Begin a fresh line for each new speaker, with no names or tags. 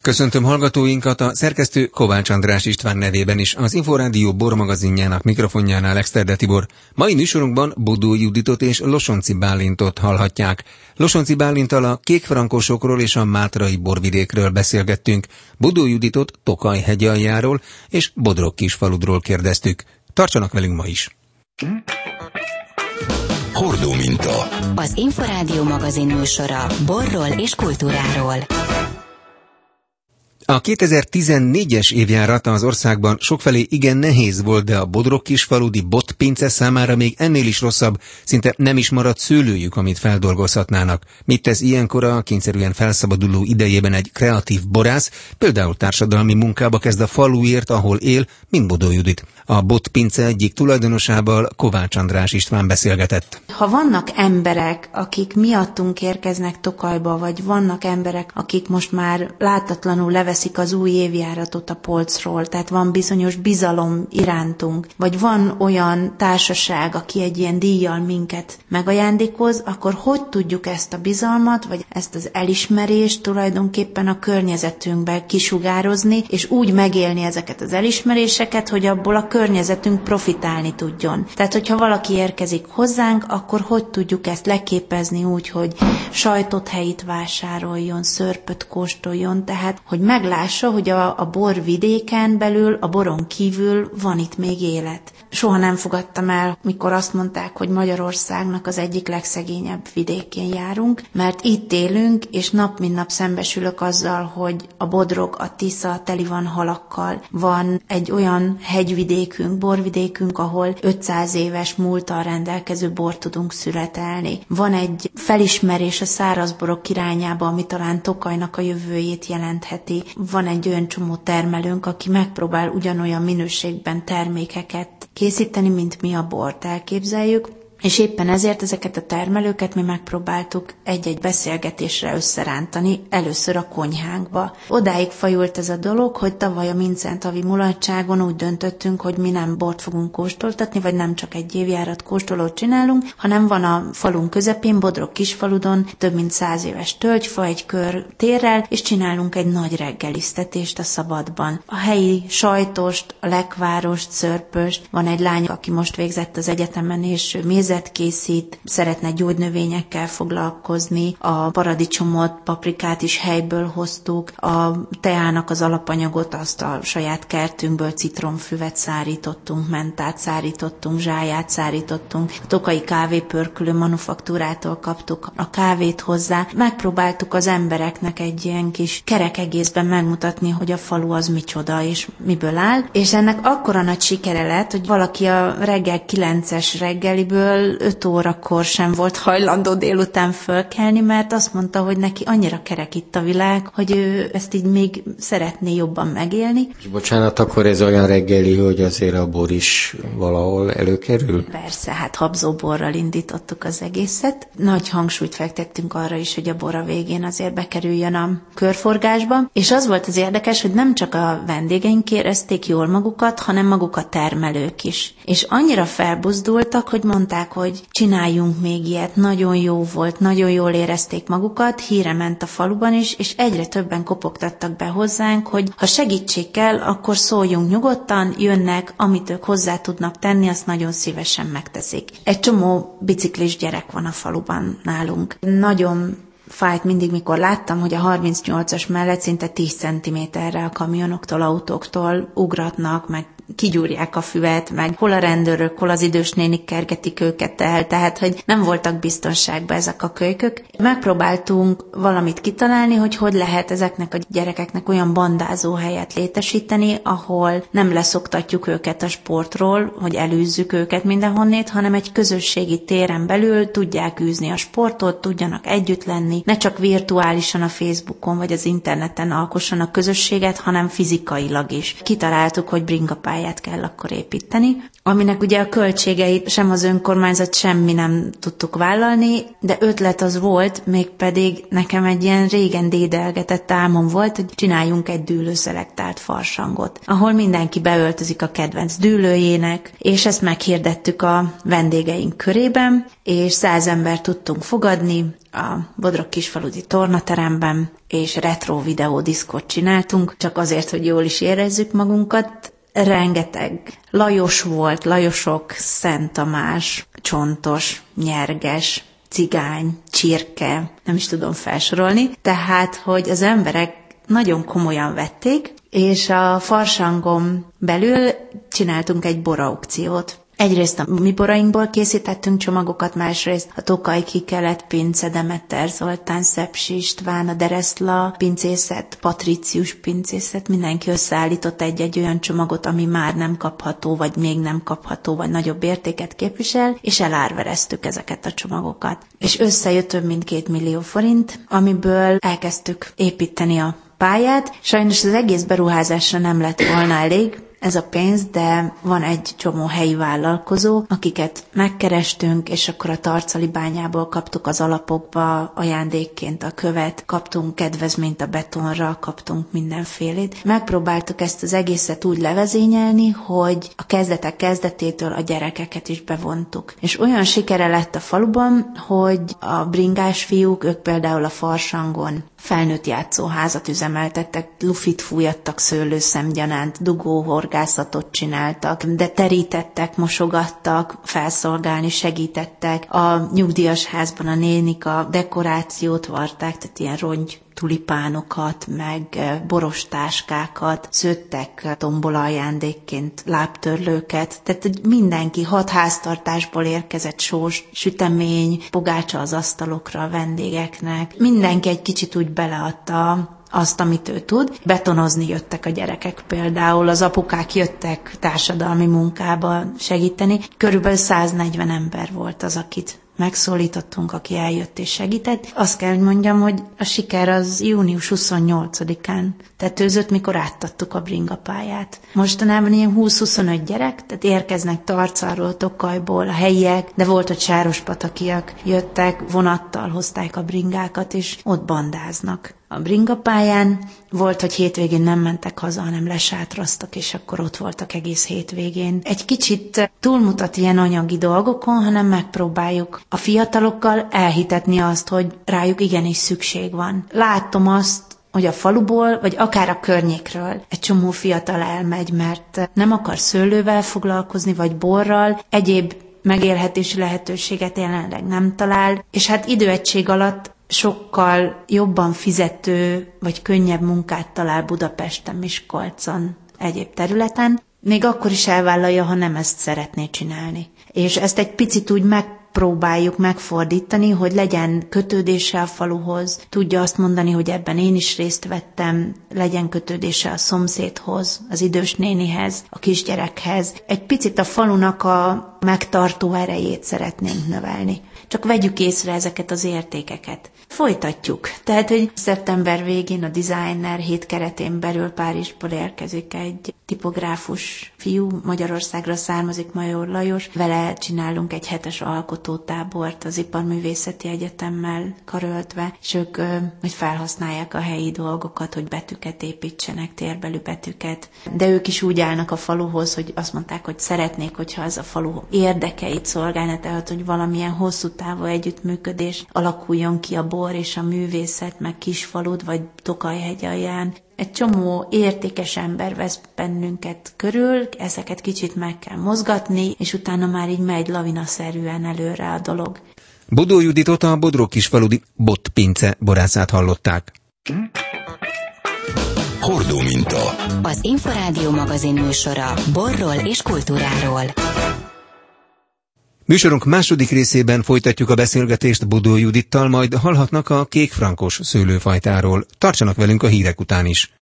Köszöntöm hallgatóinkat, a szerkesztő Kovács András István nevében is, az Inforádió bormagazinjának mikrofonjánál Exterde Tibor. Mai műsorunkban Bodó Juditot és Losonczy Bálintot hallhatják. Losonczy Bálinttal a kékfrankosokról és a mátrai borvidékről beszélgettünk. Bodó Juditot Tokaj-hegyaljáról és Bodrog-Kisfaludról kérdeztük. Tartsanak velünk ma is!
Hordó minta.
Az Inforádió magazin műsora borról és kultúráról.
A 2014-es évjárat az országban sokfelé igen nehéz volt, de a bodrog-kisfaludi botpince számára még ennél is rosszabb, szinte nem is maradt szőlőjük, amit feldolgozhatnának. Mit tesz ilyenkor a kényszerűen felszabaduló idejében egy kreatív borász, például társadalmi munkába kezd a faluért, ahol él, mint Bodó Judit. A botpince egyik tulajdonosával, Kovács András István beszélgetett.
Ha vannak emberek, akik miattunk érkeznek Tokajba, vagy vannak emberek, akik most már láthatatlanul leveszik az új évjáratot a polcról, tehát van bizonyos bizalom irántunk, vagy van olyan társaság, aki egy ilyen díjjal minket megajándékoz, akkor hogy tudjuk ezt a bizalmat, vagy ezt az elismerést tulajdonképpen a környezetünkbe kisugározni, és úgy megélni ezeket az elismeréseket, hogy abból a környezetünk profitálni tudjon. Tehát, hogyha valaki érkezik hozzánk, akkor hogy tudjuk ezt leképezni úgy, hogy sajtot helyit vásároljon, szörpöt kóstoljon, tehát, hogy meglássa, hogy a borvidéken belül, a boron kívül van itt még élet. Soha nem fogadtam el, mikor azt mondták, hogy Magyarországnak az egyik legszegényebb vidékén járunk, mert itt élünk, és nap mint nap szembesülök azzal, hogy a Bodrog, a Tisza teli van halakkal. Van egy olyan hegyvidékünk, borvidékünk, ahol 500 éves múlttal rendelkező bort tudunk születelni. Van egy felismerés a szárazborok irányába, ami talán Tokajnak a jövőjét jelentheti. Van egy olyan csomó termelőnk, aki megpróbál ugyanolyan minőségben termékeket készíteni, mint mi a bort elképzeljük, és éppen ezért ezeket a termelőket mi megpróbáltuk egy-egy beszélgetésre összerántani, először a konyhánkba. Odáig fajult ez a dolog, hogy tavaly a Mincentavi mulatságon úgy döntöttünk, hogy mi nem bort fogunk kóstoltatni, vagy nem csak egy évjárat kóstolót csinálunk, hanem van a falunk közepén, Bodrog-Kisfaludon több mint 100 éves tölgyfa egy kör térrel, és csinálunk egy nagy reggelisztetést a szabadban. A helyi sajtost, a lekvárost, szörpöst, van egy lány, aki most végzett az egyetemen, és mézet készít, szeretne gyógynövényekkel foglalkozni, a paradicsomot, paprikát is helyből hoztuk, a teának az alapanyagot, azt a saját kertünkből citromfüvet szárítottunk, mentát szárítottunk, zsáját szárítottunk, a tokai kávépörkölő manufaktúrától kaptuk a kávét hozzá. Megpróbáltuk az embereknek egy ilyen kis kerek egészben megmutatni, hogy a falu az micsoda és miből áll, és ennek akkora nagy sikere lett, hogy valaki a reggel 9-es reggeliből 5 órakor sem volt hajlandó délután fölkelni, mert azt mondta, hogy neki annyira kerek itt a világ, hogy ő ezt így még szeretné jobban megélni.
És bocsánat, akkor ez olyan reggeli, hogy azért a bor is valahol előkerül?
Persze, hát habzóborral indítottuk az egészet. Nagy hangsúlyt fektettünk arra is, hogy a bor a végén azért bekerüljön a körforgásba, és az volt az érdekes, hogy nem csak a vendégeink érezték jól magukat, hanem maguk a termelők is. És annyira felbuzdultak, hogy mondták, hogy csináljunk még ilyet, nagyon jó volt, nagyon jól érezték magukat, híre ment a faluban is, és egyre többen kopogtattak be hozzánk, hogy ha segítség kell, akkor szóljunk nyugodtan, jönnek, amit ők hozzá tudnak tenni, azt nagyon szívesen megteszik. Egy csomó biciklis gyerek van a faluban nálunk. Nagyon fájt mindig, mikor láttam, hogy a 38-as mellett szinte 10 centiméterre a kamionoktól, autóktól ugratnak, meg kigyúrják a füvet, meg hol a rendőrök, hol az idős nénik kergetik őket el, tehát, hogy nem voltak biztonságban ezek a kölykök. Megpróbáltunk valamit kitalálni, hogy lehet ezeknek a gyerekeknek olyan bandázó helyet létesíteni, ahol nem leszoktatjuk őket a sportról, hogy elűzzük őket mindenhonnét, hanem egy közösségi téren belül tudják űzni a sportot, tudjanak együtt lenni, ne csak virtuálisan a Facebookon vagy az interneten alkossanak közösséget, hanem fizikailag is. Kitaláltuk, hogy bringapályát bringapályát kell akkor építeni, aminek ugye a költségeit sem az önkormányzat, semmi nem tudtuk vállalni, de ötlet az volt, mégpedig nekem egy ilyen régen dédelgetett álmom volt, hogy csináljunk egy dűlőszelektált farsangot, ahol mindenki beöltözik a kedvenc dűlőjének, és ezt meghirdettük a vendégeink körében, és 100 embert tudtunk fogadni a Bodrog-Kisfaludi tornateremben, és retro videódiszkot csináltunk, csak azért, hogy jól is érezzük magunkat. Rengeteg Lajos volt, Lajosok, Szent Tamás, Csontos, Nyerges, Cigány, Csirke, nem is tudom felsorolni, tehát, hogy az emberek nagyon komolyan vették, és a farsangon belül csináltunk egy boraukciót. Egyrészt a mi borainkból készítettünk csomagokat, másrészt a Tokaj Kikelet pince, Demeter Zoltán, Szepsi István, a Dereszla pincészet, Patricius pincészet, mindenki összeállított egy-egy olyan csomagot, ami már nem kapható, vagy még nem kapható, vagy nagyobb értéket képvisel, és elárvereztük ezeket a csomagokat. És összejött több mint 2 millió forint, amiből elkezdtük építeni a pályát. Sajnos az egész beruházásra nem lett volna elég ez a pénz, de van egy csomó helyi vállalkozó, akiket megkerestünk, és akkor a Tarcali bányából kaptuk az alapokba ajándékként a követ, kaptunk kedvezményt a betonra, kaptunk mindenfélét. Megpróbáltuk ezt az egészet úgy levezényelni, hogy a kezdetek kezdetétől a gyerekeket is bevontuk. És olyan sikere lett a faluban, hogy a bringás fiúk, ők például a farsangon felnőtt játszóházat üzemeltettek, lufit fújattak szőlőszemgyanánt, dugóhorgászatot csináltak, de terítettek, mosogattak, felszolgálni segítettek. A nyugdíjas házban a nénik a dekorációt varták, tehát ilyen rongy tulipánokat, meg borostáskákat, szőttek tombola ajándékként lábtörlőket, tehát mindenki 6 háztartásból érkezett sós sütemény, pogácsa az asztalokra a vendégeknek. Mindenki egy kicsit úgy beleadta azt, amit ő tud. Betonozni jöttek a gyerekek például, az apukák jöttek társadalmi munkába segíteni. Körülbelül 140 ember volt az, akit megszólítottunk, aki eljött és segített. Azt kell, hogy mondjam, hogy a siker az június 28-án tetőzött, mikor átadtuk a bringapályát. Mostanában ilyen 20-25 gyerek, tehát érkeznek Tarcáról, Tokajból, a helyiek, de volt, hogy sárospatakiak jöttek, vonattal hozták a bringákat, és ott bandáznak. A bringapályán volt, hogy hétvégén nem mentek haza, hanem lesátraztak, és akkor ott voltak egész hétvégén. Egy kicsit túlmutat ilyen anyagi dolgokon, hanem megpróbáljuk a fiatalokkal elhitetni azt, hogy rájuk igenis szükség van. Látom azt, hogy a faluból, vagy akár a környékről egy csomó fiatal elmegy, mert nem akar szőlővel foglalkozni, vagy borral, egyéb megélhetési lehetőséget jelenleg nem talál, és hát időegység alatt sokkal jobban fizető, vagy könnyebb munkát talál Budapesten, Miskolcon, egyéb területen, még akkor is elvállalja, ha nem ezt szeretné csinálni. És ezt egy picit úgy megpróbáljuk megfordítani, hogy legyen kötődése a faluhoz, tudja azt mondani, hogy ebben én is részt vettem, legyen kötődése a szomszédhoz, az idős nénihez, a kisgyerekhez. Egy picit a falunak a megtartó erejét szeretnénk növelni. Csak vegyük észre ezeket az értékeket. Folytatjuk. Tehát, hogy szeptember végén a Designer hét keretén belül Párizsból érkezik egy tipográfus fiú, Magyarországra származik, Major Lajos. Vele csinálunk egy 7-es alkotótábort az Iparművészeti Egyetemmel karöltve, és ők hogy felhasználják a helyi dolgokat, hogy betűket építsenek, térbelű betűket. De ők is úgy állnak a faluhoz, hogy azt mondták, hogy szeretnék, hogyha ez a falu érdekeit szolgálna, tehát, hogy valamilyen hosszú távú együttműködés alakuljon ki a bor és a művészet, meg Kisfalud, vagy Tokaj-hegy alján. Egy csomó értékes ember vesz bennünket körül, ezeket kicsit meg kell mozgatni, és utána már így megy lavinaszerűen előre a dolog.
Bodó Juditot, a Bodrog-Kisfaludi botpince borászát hallották.
Hordóminta. Az Inforádió magazin műsora borról és kultúráról.
Műsorunk második részében folytatjuk a beszélgetést Bodó Judittal, majd hallhatnak a kékfrankos szőlőfajtáról. Tartsanak velünk a hírek után is.